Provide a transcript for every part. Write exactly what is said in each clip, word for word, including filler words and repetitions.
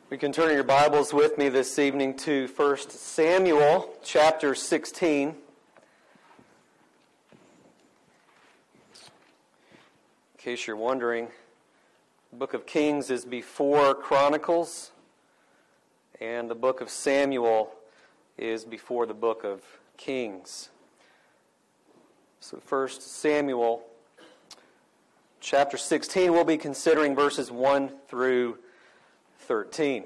We can turn your Bibles with me this evening to First Samuel chapter sixteen. In case you're wondering, the book of Kings is before Chronicles, and the book of Samuel is before the book of Kings. So First Samuel chapter sixteen, we'll be considering verses one through thirteen.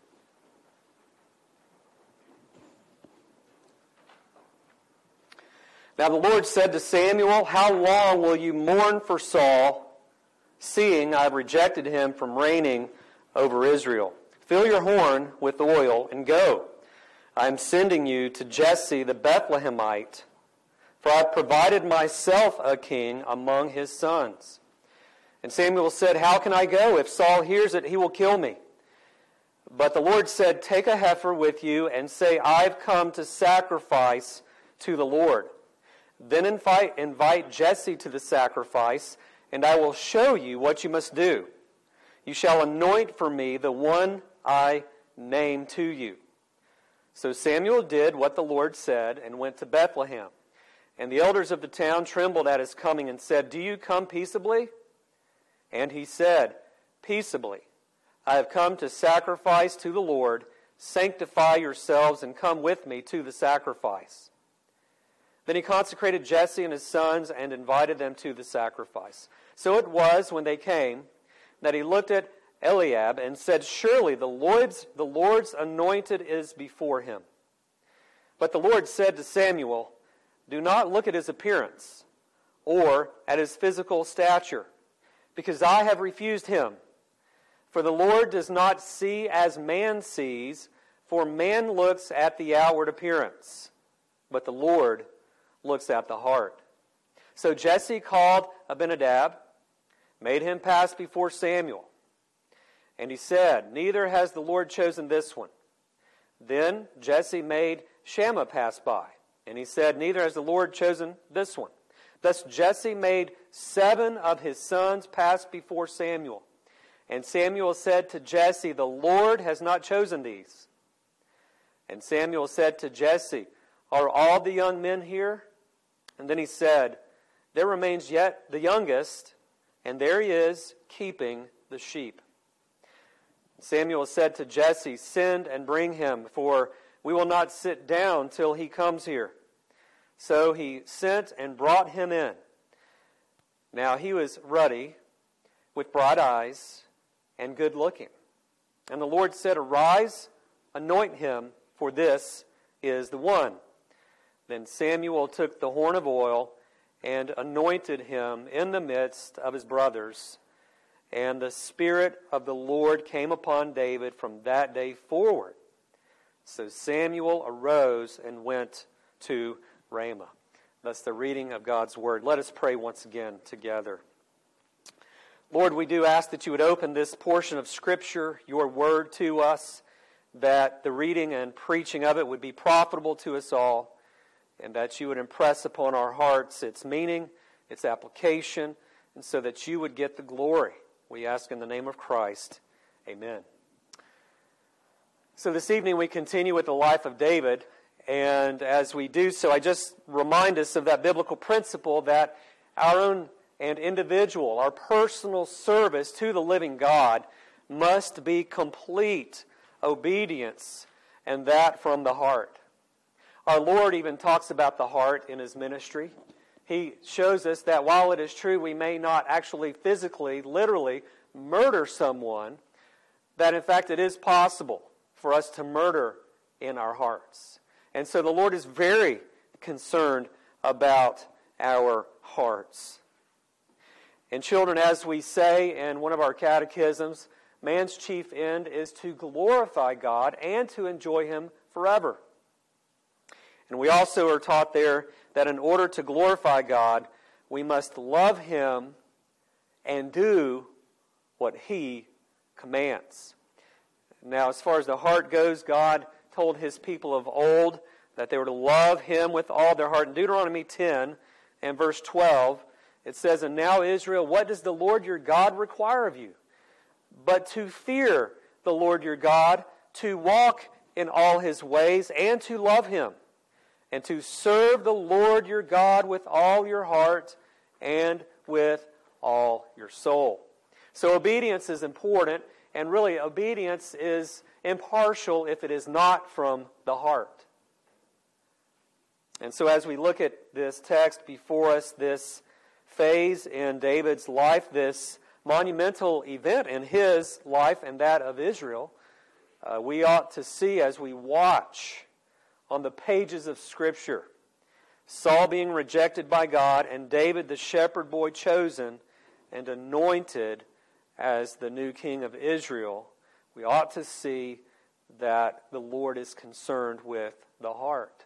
Now the Lord said to Samuel, "How long will you mourn for Saul, seeing I have rejected him from reigning over Israel? Fill your horn with oil and go. I am sending you to Jesse the Bethlehemite, for I have provided myself a king among his sons." And Samuel said, "How can I go? If Saul hears it, he will kill me." But the Lord said, "Take a heifer with you and say, I've come to sacrifice to the Lord. Then invite, invite Jesse to the sacrifice, and I will show you what you must do. You shall anoint for me the one I name to you." So Samuel did what the Lord said and went to Bethlehem. And the elders of the town trembled at his coming and said, "Do you come peaceably?" And he said, "Peaceably. I have come to sacrifice to the Lord. Sanctify yourselves and come with me to the sacrifice." Then he consecrated Jesse and his sons and invited them to the sacrifice. So it was, when they came, that he looked at Eliab and said, "Surely the Lord's, the Lord's anointed is before him." But the Lord said to Samuel, "Do not look at his appearance or at his physical stature, because I have refused him. For the Lord does not see as man sees, for man looks at the outward appearance, but the Lord looks at the heart." So Jesse called Abinadab, made him pass before Samuel. And he said, "Neither has the Lord chosen this one." Then Jesse made Shammah pass by, and he said, "Neither has the Lord chosen this one." Thus Jesse made seven of his sons pass before Samuel. And Samuel said to Jesse, "The Lord has not chosen these." And Samuel said to Jesse, "Are all the young men here?" And then he said, "There remains yet the youngest, and there he is keeping the sheep." Samuel said to Jesse, "Send and bring him, for we will not sit down till he comes here." So he sent and brought him in. Now he was ruddy, with bright eyes, and good looking. And the Lord said, "Arise, anoint him, for this is the one." Then Samuel took the horn of oil and anointed him in the midst of his brothers. And the Spirit of the Lord came upon David from that day forward. So Samuel arose and went to Ramah. That's the reading of God's Word. Let us pray once again together. Lord, we do ask that you would open this portion of Scripture, your Word, to us, that the reading and preaching of it would be profitable to us all, and that you would impress upon our hearts its meaning, its application, and so that you would get the glory. We ask in the name of Christ. Amen. So this evening we continue with the life of David, and as we do so, I just remind us of that biblical principle that our own and individual, our personal service to the living God must be complete obedience, and that from the heart. Our Lord even talks about the heart in His ministry. He shows us that while it is true we may not actually physically, literally murder someone, that in fact it is possible for us to murder in our hearts. And so the Lord is very concerned about our hearts. And children, as we say in one of our catechisms, man's chief end is to glorify God and to enjoy Him forever. And we also are taught there that in order to glorify God, we must love Him and do what He commands. Now, as far as the heart goes, God told His people of old that they were to love Him with all their heart. In Deuteronomy ten and verse twelve, it says, "And now, Israel, what does the Lord your God require of you? But to fear the Lord your God, to walk in all his ways, and to love him, and to serve the Lord your God with all your heart and with all your soul. So obedience is important, and really obedience is impartial if it is not from the heart. And so as we look at this text before us, this phase in David's life, this monumental event in his life and that of Israel, uh, we ought to see as we watch on the pages of Scripture, Saul being rejected by God and David, the shepherd boy, chosen and anointed as the new king of Israel. We ought to see that the Lord is concerned with the heart.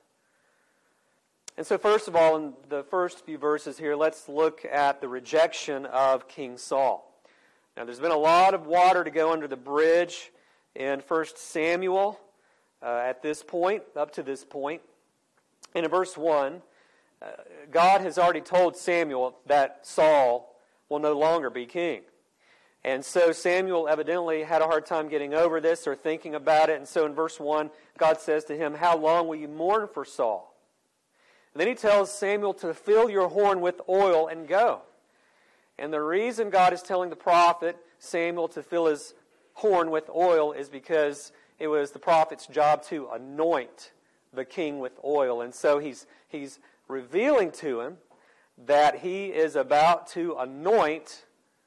And so first of all, in the first few verses here, let's look at the rejection of King Saul. Now, there's been a lot of water to go under the bridge in First Samuel uh, at this point, up to this point. And in verse one, uh, God has already told Samuel that Saul will no longer be king. And so Samuel evidently had a hard time getting over this or thinking about it. And so in verse one, God says to him, "How long will you mourn for Saul?" And then he tells Samuel to fill your horn with oil and go. And the reason God is telling the prophet Samuel to fill his horn with oil is because it was the prophet's job to anoint the king with oil. And so he's, he's revealing to him that he is about to anoint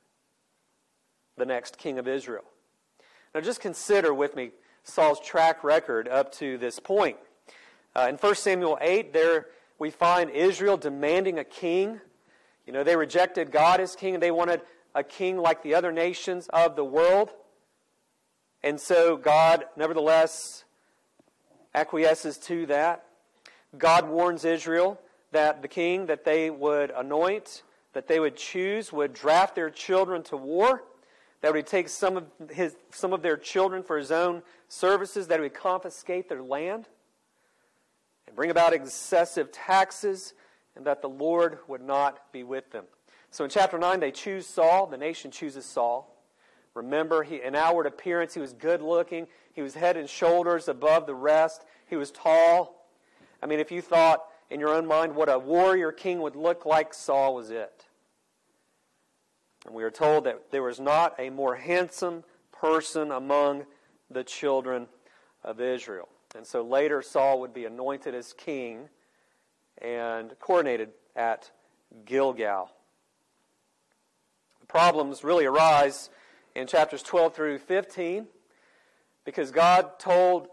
the next king of Israel. Now just consider with me Saul's track record up to this point. Uh, in First Samuel eight, there we find Israel demanding a king. You know, they rejected God as king, and they wanted a king like the other nations of the world. And so God, nevertheless, acquiesces to that. God warns Israel that the king that they would anoint, that they would choose, would draft their children to war, that would take some of his, some of their children for his own services, that he would confiscate their land, and bring about excessive taxes, and that the Lord would not be with them. So in chapter nine, they choose Saul. The nation chooses Saul. Remember, he, in outward appearance, he was good-looking. He was head and shoulders above the rest. He was tall. I mean, if you thought in your own mind what a warrior king would look like, Saul was it. And we are told that there was not a more handsome person among the children of Israel. And so later Saul would be anointed as king and coronated at Gilgal. The problems really arise in chapters twelve through fifteen because God told,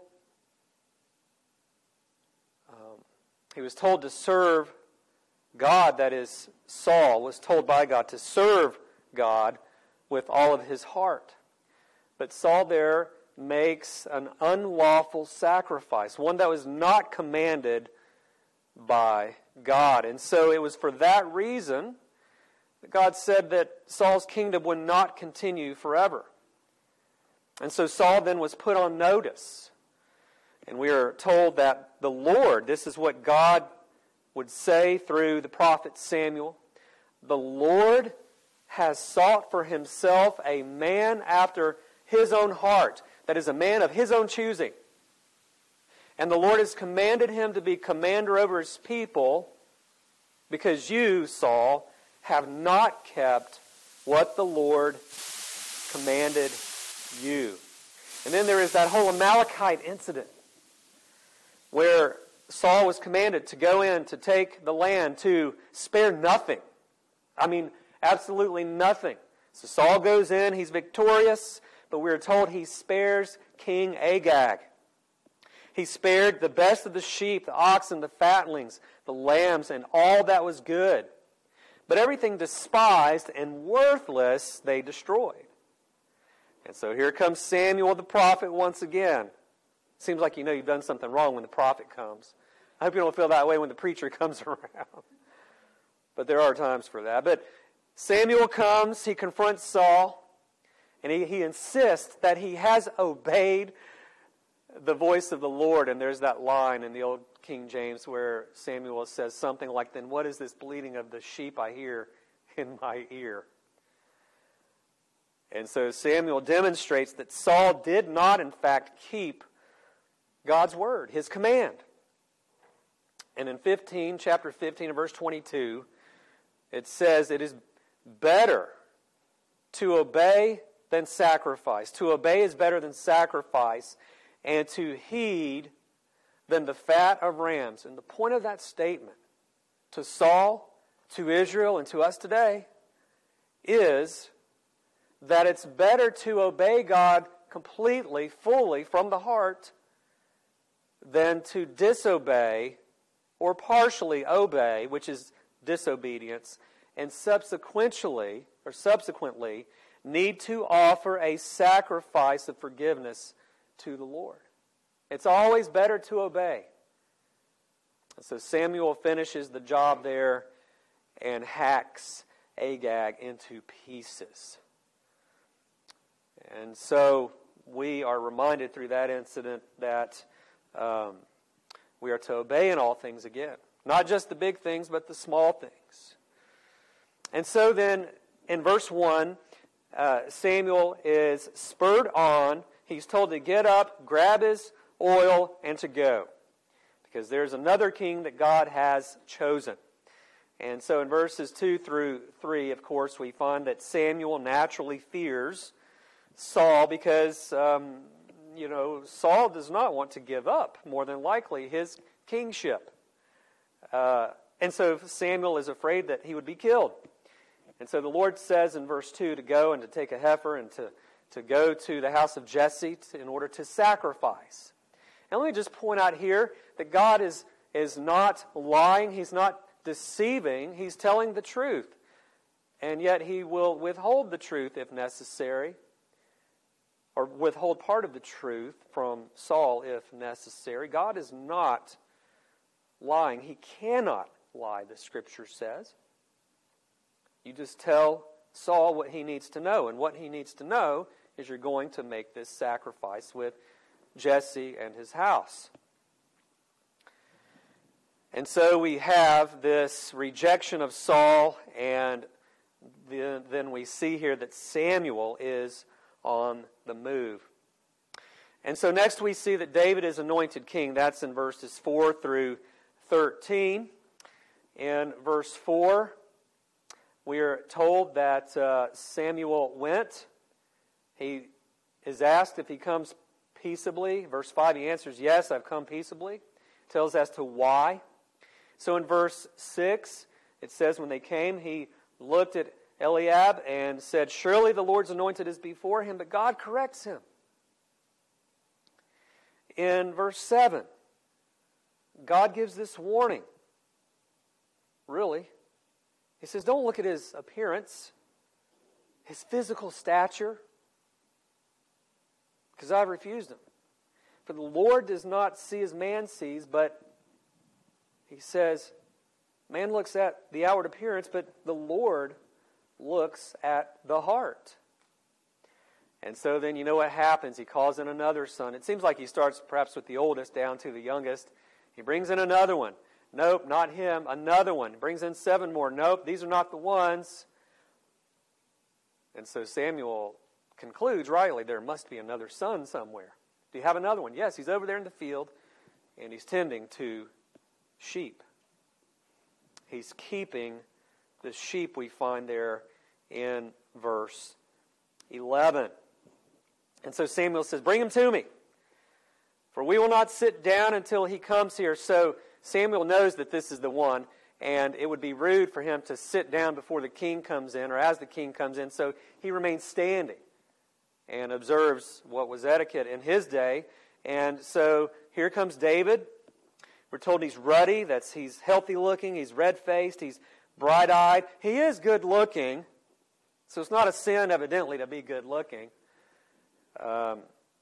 um, he was told to serve God, that is, Saul was told by God to serve God with all of his heart. But Saul there makes an unlawful sacrifice, one that was not commanded by God. And so it was for that reason that God said that Saul's kingdom would not continue forever. And so Saul then was put on notice. And we are told that the Lord, this is what God would say through the prophet Samuel, the Lord has sought for himself a man after his own heart, that is a man of his own choosing. And the Lord has commanded him to be commander over his people because you, Saul, have not kept what the Lord commanded you. And then there is that whole Amalekite incident where Saul was commanded to go in to take the land, to spare nothing. I mean, absolutely nothing. So Saul goes in, he's victorious, but we're told he spares King Agag. He spared the best of the sheep, the oxen, the fatlings, the lambs, and all that was good. But everything despised and worthless they destroyed. And so here comes Samuel the prophet once again. Seems like you know you've done something wrong when the prophet comes. I hope you don't feel that way when the preacher comes around. But there are times for that. But Samuel comes, he confronts Saul, and he, he insists that he has obeyed the voice of the Lord. And there's that line in the old King James where Samuel says something like, "Then what is this bleating of the sheep I hear in my ear?" And so Samuel demonstrates that Saul did not, in fact, keep God's word, his command. And in fifteen, chapter fifteen, and verse twenty-two, it says, it is better to obey than sacrifice. To obey is better than sacrifice, and to heed than the fat of rams. And the point of that statement to Saul, to Israel, and to us today is that it's better to obey God completely, fully, from the heart, than to disobey or partially obey, which is disobedience, and subsequently, or subsequently, need to offer a sacrifice of forgiveness to the Lord. It's always better to obey. So Samuel finishes the job there and hacks Agag into pieces. And so we are reminded through that incident that um, we are to obey in all things again. Not just the big things, but the small things. And so then, in verse one, uh, Samuel is spurred on. He's told to get up, grab his oil, and to go. Because there's another king that God has chosen. And so in verses two through three, of course, we find that Samuel naturally fears Saul because, um, you know, Saul does not want to give up, more than likely, his kingship. Uh, and so Samuel is afraid that he would be killed. And so the Lord says in verse two to go and to take a heifer and to, to go to the house of Jesse to, in order to sacrifice. And let me just point out here that God is, is not lying. He's not deceiving. He's telling the truth. And yet he will withhold the truth if necessary, or withhold part of the truth from Saul if necessary. God is not lying. He cannot lie, the Scripture says. You just tell Saul what he needs to know. And what he needs to know is you're going to make this sacrifice with Jesse and his house. And so we have this rejection of Saul, and then, then we see here that Samuel is on the move. And so next we see that David is anointed king. That's in verses four through thirteen. In verse four, we are told that uh, Samuel went. He is asked if he comes peaceably. Verse five, he answers, yes, I've come peaceably. Tells as to why. So in verse six, it says when they came, he looked at Eliab and said, surely the Lord's anointed is before him, but God corrects him. In verse seven, God gives this warning. Really. He says, don't look at his appearance, his physical stature, because I've refused him. For the Lord does not see as man sees, but he says, man looks at the outward appearance, but the Lord looks at the heart. And so then you know what happens. He calls in another son. It seems like he starts perhaps with the oldest down to the youngest. He brings in another one. Nope, not him. Another one. Brings in seven more. Nope, these are not the ones. And so Samuel concludes rightly, there must be another son somewhere. Do you have another one? Yes, he's over there in the field, and he's tending to sheep. He's keeping the sheep we find there in verse eleven. And so Samuel says, bring him to me, for we will not sit down until he comes here. So Samuel knows that this is the one, and it would be rude for him to sit down before the king comes in, or as the king comes in. So he remains standing and observes what was etiquette in his day. And so here comes David. We're told he's ruddy, that's he's healthy looking, he's red-faced, he's bright-eyed. He is good-looking, so it's not a sin, evidently, to be good-looking. Um,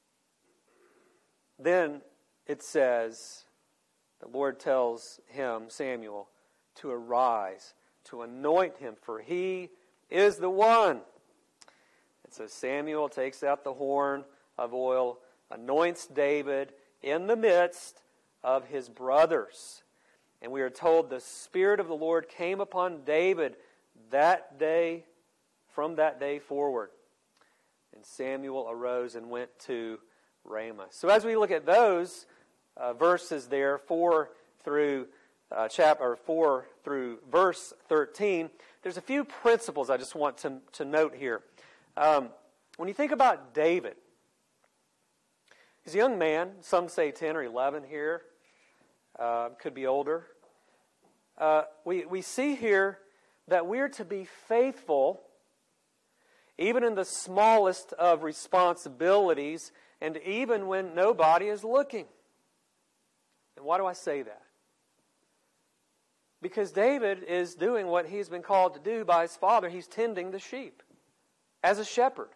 then it says, the Lord tells him, Samuel, to arise, to anoint him, for he is the one. And so Samuel takes out the horn of oil, anoints David in the midst of his brothers. And we are told the Spirit of the Lord came upon David that day, from that day forward. And Samuel arose and went to Ramah. So as we look at those uh, verses there, four through uh, chapter four through verse thirteen, there's a few principles I just want to, to note here. Um, when you think about David, he's a young man. Some say ten or eleven here. Uh, could be older. Uh, we, we see here that we're to be faithful even in the smallest of responsibilities and even when nobody is looking. And why do I say that? Because David is doing what he's been called to do by his father. He's tending the sheep as a shepherd.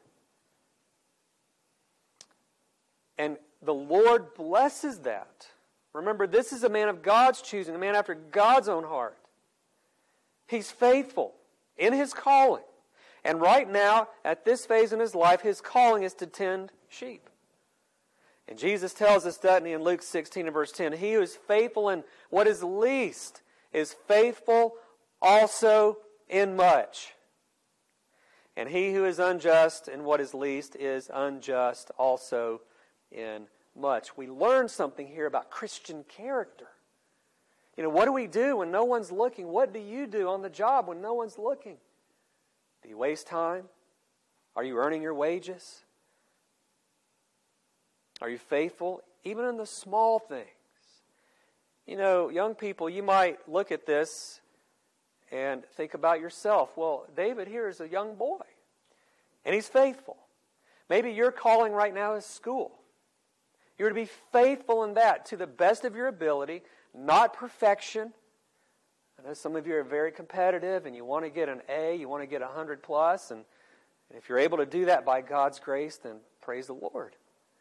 And the Lord blesses that. Remember, this is a man of God's choosing, a man after God's own heart. He's faithful in his calling. And right now, at this phase in his life, his calling is to tend sheep. And Jesus tells us, doesn't he, in Luke sixteen and verse ten, he who is faithful in what is least is faithful also in much. And he who is unjust in what is least is unjust also in much. We learn something here about Christian character. You know, what do we do when no one's looking? What do you do on the job when no one's looking? Do you waste time? Are you earning your wages? Are you faithful even in the small things? You know, young people, you might look at this and think about yourself. Well, David here is a young boy, and he's faithful. Maybe your calling right now is school. You're to be faithful in that to the best of your ability, not perfection. I know some of you are very competitive and you want to get an A, you want to get a hundred plus, and, and if you're able to do that by God's grace, then praise the Lord.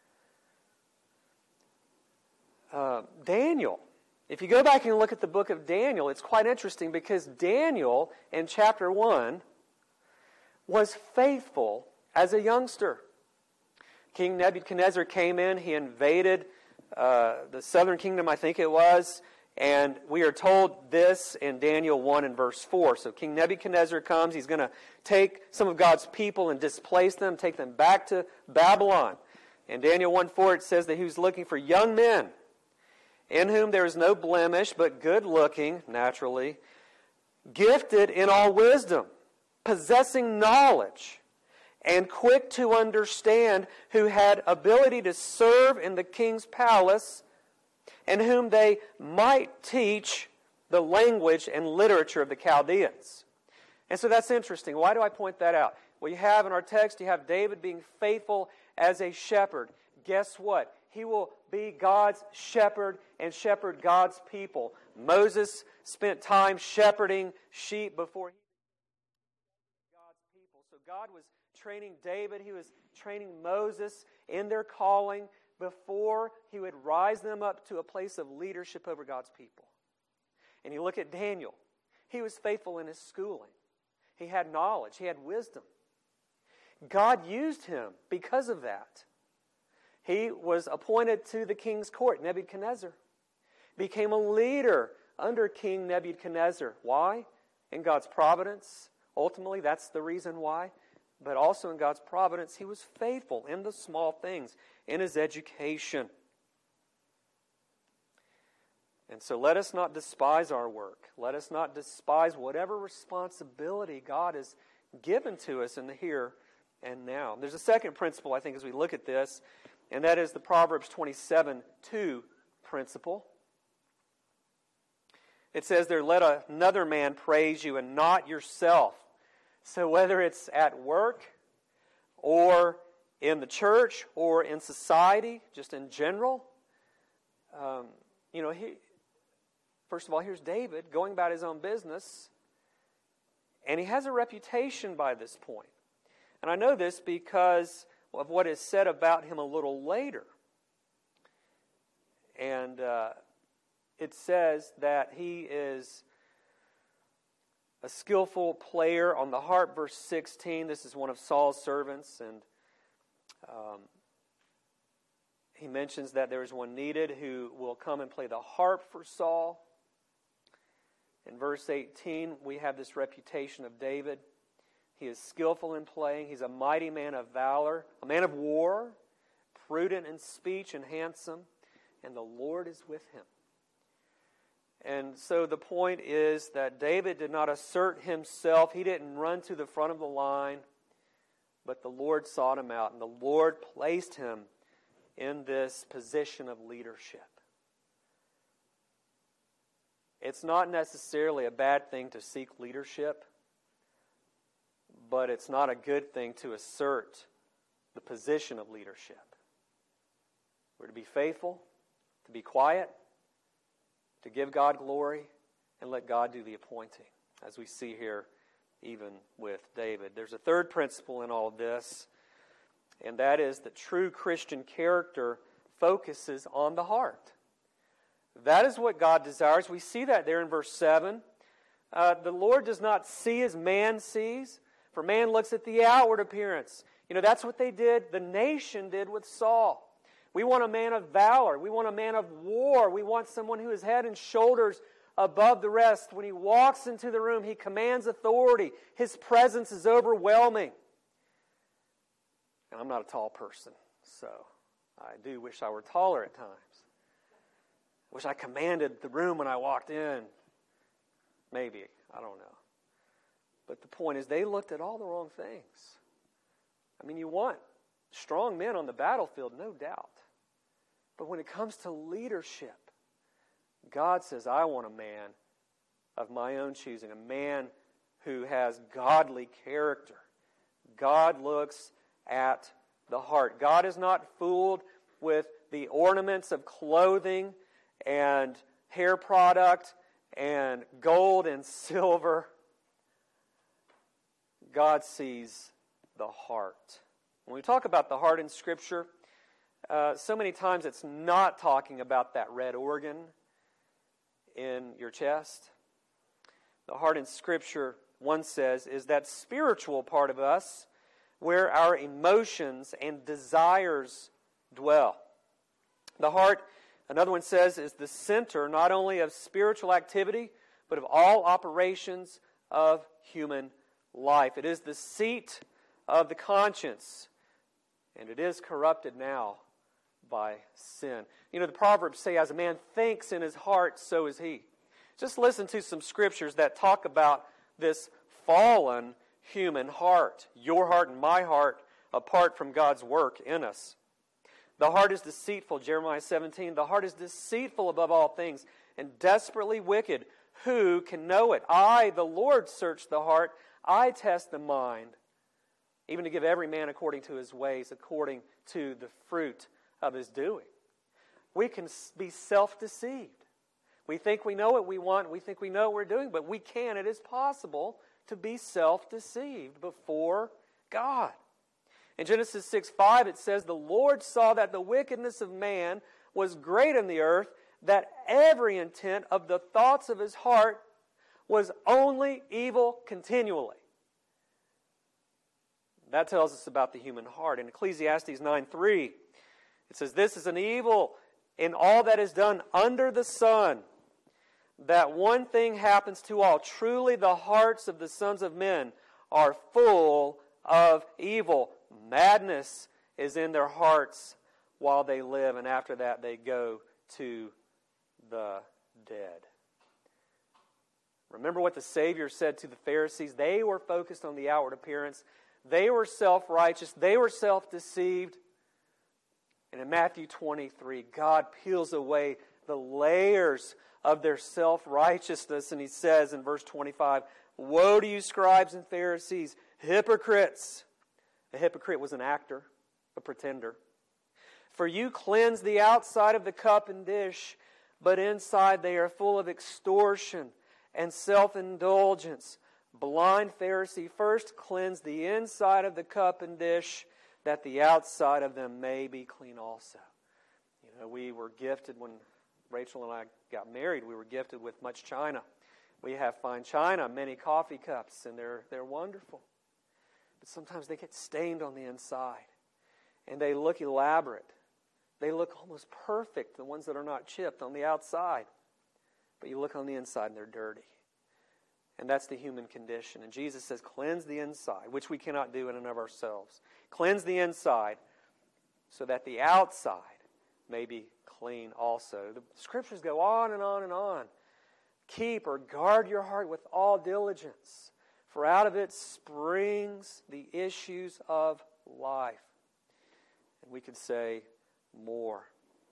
Uh, Daniel. If you go back and look at the book of Daniel, it's quite interesting because Daniel in chapter one was faithful as a youngster. King Nebuchadnezzar came in, he invaded uh, the southern kingdom, I think it was, and we are told this in Daniel one and verse four. So King Nebuchadnezzar comes, he's going to take some of God's people and displace them, take them back to Babylon. In Daniel one four it says that he was looking for young men, in whom there is no blemish, but good looking, naturally, gifted in all wisdom, possessing knowledge, and quick to understand, who had ability to serve in the king's palace, and whom they might teach the language and literature of the Chaldeans. And so that's interesting. Why do I point that out? Well, you have in our text, you have David being faithful as a shepherd. Guess what? He will be God's shepherd and shepherd God's people. Moses spent time shepherding sheep before he God's people. So God was training David, he was training Moses in their calling before he would rise them up to a place of leadership over God's people. And you look at Daniel. He was faithful in his schooling. He had knowledge. He had wisdom. God used him because of that. He was appointed to the king's court, Nebuchadnezzar. Became a leader under King Nebuchadnezzar. Why? In God's providence. Ultimately, that's the reason why. But also in God's providence, he was faithful in the small things, in his education. And so let us not despise our work. Let us not despise whatever responsibility God has given to us in the here and now. There's a second principle, I think, as we look at this, and that is the Proverbs twenty-seven two principle. It says there, let another man praise you and not yourself. So whether it's at work or in the church or in society, just in general, um, you know, he, first of all, here's David going about his own business, and he has a reputation by this point. And I know this because of what is said about him a little later. And uh, it says that he is a skillful player on the harp, verse sixteen. This is one of Saul's servants, and um, he mentions that there is one needed who will come and play the harp for Saul. In verse eighteen, we have this reputation of David. He is skillful in playing. He's a mighty man of valor, a man of war, prudent in speech and handsome, and the Lord is with him. And so the point is that David did not assert himself. He didn't run to the front of the line, but the Lord sought him out, and the Lord placed him in this position of leadership. It's not necessarily a bad thing to seek leadership, but it's not a good thing to assert the position of leadership. We're to be faithful, to be quiet, to give God glory, and let God do the appointing, as we see here even with David. There's a third principle in all of this, and that is that true Christian character focuses on the heart. That is what God desires. We see that there in verse seven. Uh, the Lord does not see as man sees, for man looks at the outward appearance. You know, that's what they did, the nation did with Saul. We want a man of valor. We want a man of war. We want someone who is head and shoulders above the rest. When he walks into the room, he commands authority. His presence is overwhelming. And I'm not a tall person, so I do wish I were taller at times. I wish I commanded the room when I walked in. Maybe. I don't know. But the point is, they looked at all the wrong things. I mean, you want strong men on the battlefield, no doubt. But when it comes to leadership, God says, I want a man of my own choosing, a man who has godly character. God looks at the heart. God is not fooled with the ornaments of clothing and hair product and gold and silver. God sees the heart. When we talk about the heart in Scripture, uh, so many times it's not talking about that red organ in your chest. The heart in Scripture, one says, is that spiritual part of us where our emotions and desires dwell. The heart, another one says, is the center not only of spiritual activity, but of all operations of human life. It is the seat of the conscience, and it is corrupted now by sin. You know, the Proverbs say, as a man thinks in his heart, so is he. Just listen to some scriptures that talk about this fallen human heart, your heart and my heart, apart from God's work in us. The heart is deceitful, Jeremiah seventeen. The heart is deceitful above all things and desperately wicked. Who can know it? I, the Lord, search the heart. I test the mind, even to give every man according to his ways, according to the fruit of his doing. We can be self-deceived. We think we know what we want, we think we know what we're doing, but we can. It is possible to be self-deceived before God. In Genesis six five, it says, the Lord saw that the wickedness of man was great in the earth, that every intent of the thoughts of his heart was only evil continually. That tells us about the human heart. In Ecclesiastes nine three, it says, this is an evil in all that is done under the sun, that one thing happens to all. Truly the hearts of the sons of men are full of evil. Madness is in their hearts while they live, and after that they go to the dead. Remember what the Savior said to the Pharisees? They were focused on the outward appearance. They were self-righteous. They were self-deceived. And in Matthew twenty-three, God peels away the layers of their self-righteousness. And He says in verse twenty-five, woe to you, scribes and Pharisees, hypocrites. A hypocrite was an actor, a pretender. For you cleanse the outside of the cup and dish, but inside they are full of extortion and self-indulgence. Blind Pharisee, first cleanse the inside of the cup and dish, that the outside of them may be clean also. You know, we were gifted when Rachel and I got married, we were gifted with much china. We have fine china, many coffee cups, and they're they're wonderful. But sometimes they get stained on the inside, and they look elaborate. They look almost perfect, the ones that are not chipped on the outside. But you look on the inside and they're dirty. And that's the human condition. And Jesus says, cleanse the inside, which we cannot do in and of ourselves. Cleanse the inside so that the outside may be clean also. The Scriptures go on and on and on. Keep or guard your heart with all diligence, for out of it springs the issues of life. And we could say more.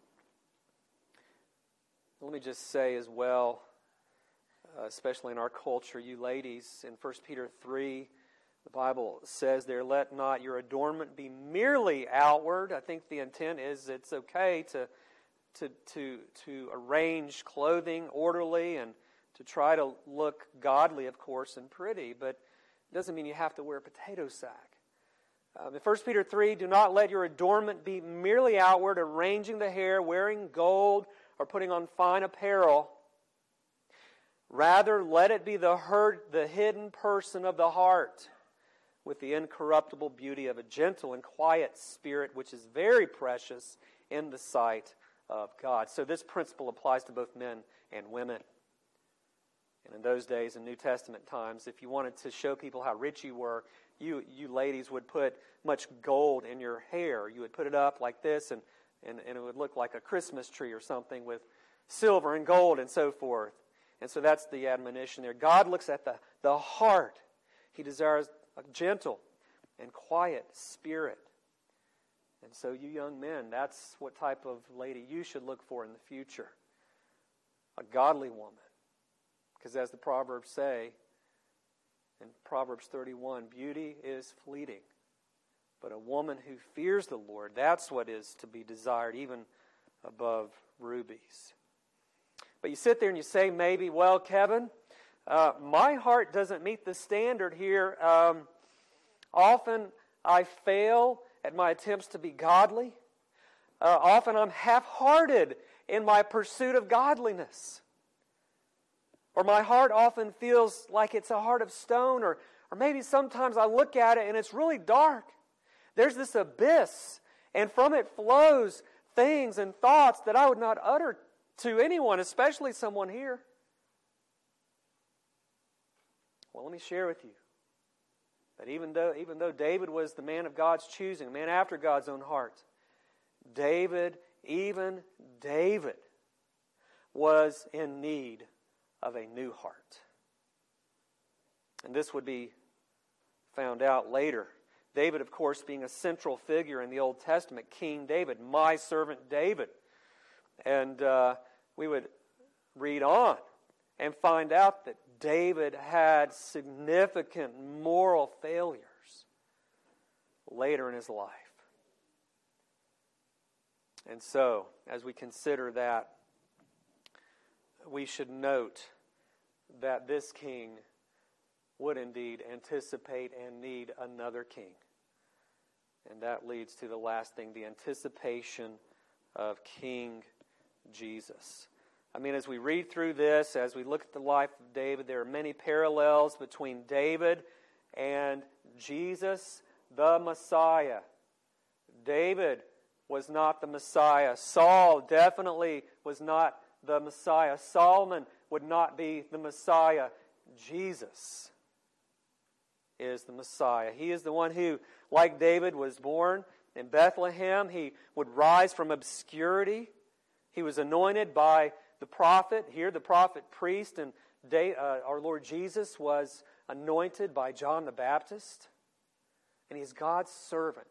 Let me just say as well, uh, especially in our culture, you ladies, in First Peter three, the Bible says there, let not your adornment be merely outward. I think the intent is it's okay to to to to arrange clothing orderly and to try to look godly, of course, and pretty, but it doesn't mean you have to wear a potato sack. Um, in First Peter three, do not let your adornment be merely outward, arranging the hair, wearing gold, or putting on fine apparel. Rather, let it be the hurt, the hidden person of the heart, with the incorruptible beauty of a gentle and quiet spirit, which is very precious in the sight of God. So this principle applies to both men and women. And in those days, in New Testament times, if you wanted to show people how rich you were, you you ladies would put much gold in your hair. You would put it up like this, and, and, and it would look like a Christmas tree or something with silver and gold and so forth. And so that's the admonition there. God looks at the, the heart. He desires a gentle and quiet spirit. And so you young men, that's what type of lady you should look for in the future. A godly woman. Because as the Proverbs say, in Proverbs thirty-one, beauty is fleeting. But a woman who fears the Lord, that's what is to be desired, even above rubies. But you sit there and you say, maybe, well, Kevin, uh, my heart doesn't meet the standard here. Um, often I fail at my attempts to be godly. Uh, often I'm half-hearted in my pursuit of godliness. Or my heart often feels like it's a heart of stone, or, or maybe sometimes I look at it and it's really dark. There's this abyss, and from it flows things and thoughts that I would not utter to anyone, especially someone here. Well, let me share with you that even though, even though David was the man of God's choosing, a man after God's own heart, David, even David, was in need of a new heart. And this would be found out later. David, of course, being a central figure in the Old Testament, King David, my servant David. And uh, we would read on and find out that David had significant moral failures later in his life. And so, as we consider that, we should note that this king would indeed anticipate and need another king. And that leads to the last thing, the anticipation of King Jesus. I mean, as we read through this, as we look at the life of David, there are many parallels between David and Jesus, the Messiah. David was not the Messiah. Saul definitely was not the Messiah. Solomon would not be the Messiah. Jesus is the Messiah. He is the one who, like David, was born in Bethlehem. He would rise from obscurity. He was anointed by the prophet. Here, the prophet priest, and uh, our Lord Jesus was anointed by John the Baptist. And he's God's servant.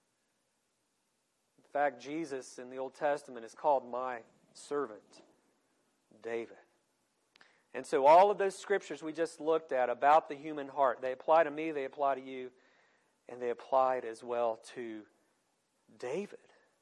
In fact, Jesus in the Old Testament is called my servant, David. And so all of those scriptures we just looked at about the human heart, they apply to me, they apply to you, and they applied as well to David.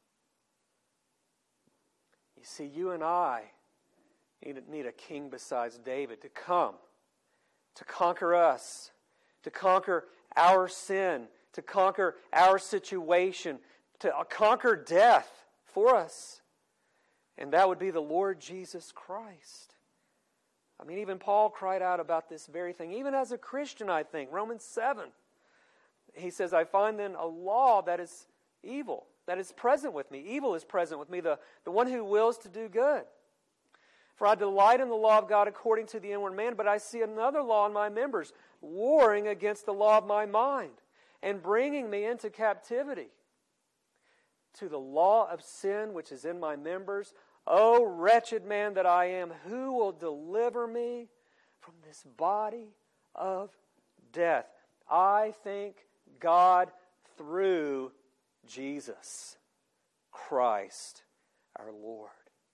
You see, you and I need, need a king besides David to come, to conquer us, to conquer our sin, to conquer our situation, to conquer death for us. And that would be the Lord Jesus Christ. I mean, even Paul cried out about this very thing. Even as a Christian, I think. Romans seven. He says, I find then a law that is evil, that is present with me. Evil is present with me, the, the one who wills to do good. For I delight in the law of God according to the inward man, but I see another law in my members, warring against the law of my mind, and bringing me into captivity to the law of sin which is in my members. O wretched man that I am, who will deliver me from this body of death? I thank God through Jesus Christ our Lord.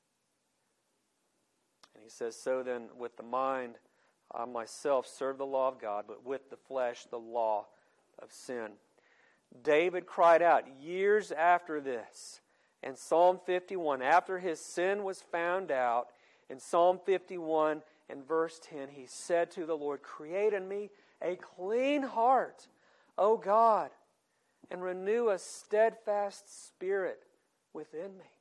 And he says, so then with the mind I myself serve the law of God, but with the flesh the law of sin. David cried out years after this in Psalm fifty-one, after his sin was found out, in Psalm fifty-one and verse ten, he said to the Lord, create in me a clean heart, O God, and renew a steadfast spirit within me.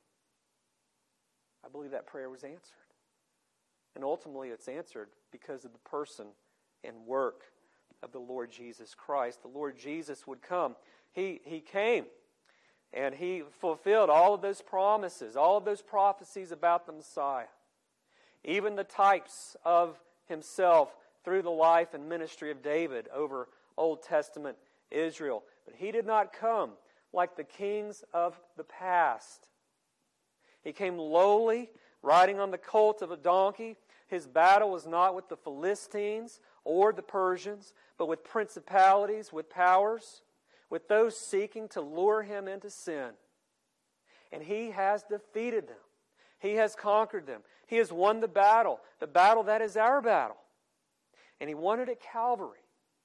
I believe that prayer was answered. And ultimately it's answered because of the person and work of the Lord Jesus Christ. The Lord Jesus would come. He, he came and He fulfilled all of those promises, all of those prophecies about the Messiah. Even the types of Himself through the life and ministry of David over Old Testament Israel. But He did not come like the kings of the past. He came lowly, riding on the colt of a donkey. His battle was not with the Philistines or the Persians, but with principalities, with powers, with those seeking to lure Him into sin. And He has defeated them. He has conquered them. He has won the battle, the battle that is our battle. And He won it at Calvary,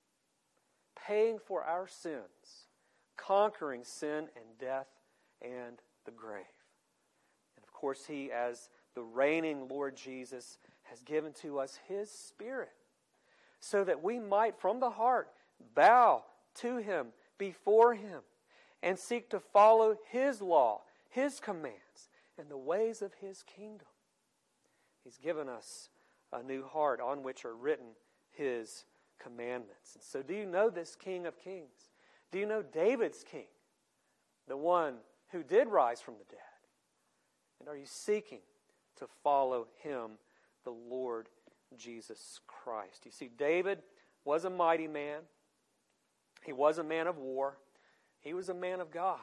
paying for our sins, conquering sin and death and the grave. And of course, He, as the reigning Lord Jesus, has given to us His Spirit so that we might from the heart bow to Him, before Him, and seek to follow His law, His commands, and the ways of His kingdom. He's given us a new heart on which are written His commandments. And so do you know this King of Kings? Do you know David's King, the one who did rise from the dead? And are you seeking to follow Him, the Lord Jesus Christ? You see, David was a mighty man. He was a man of war. He was a man of God.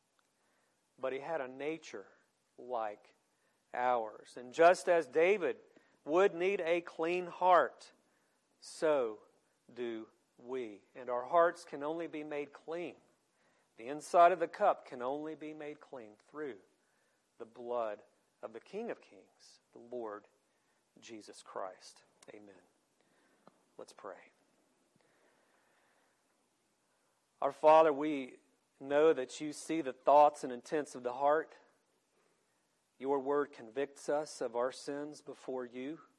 But he had a nature like ours. And just as David would need a clean heart, so do we. And our hearts can only be made clean. The inside of the cup can only be made clean through the blood of the King of Kings, the Lord Jesus Christ. Amen. Let's pray. Our Father, we know that You see the thoughts and intents of the heart. Your word convicts us of our sins before You.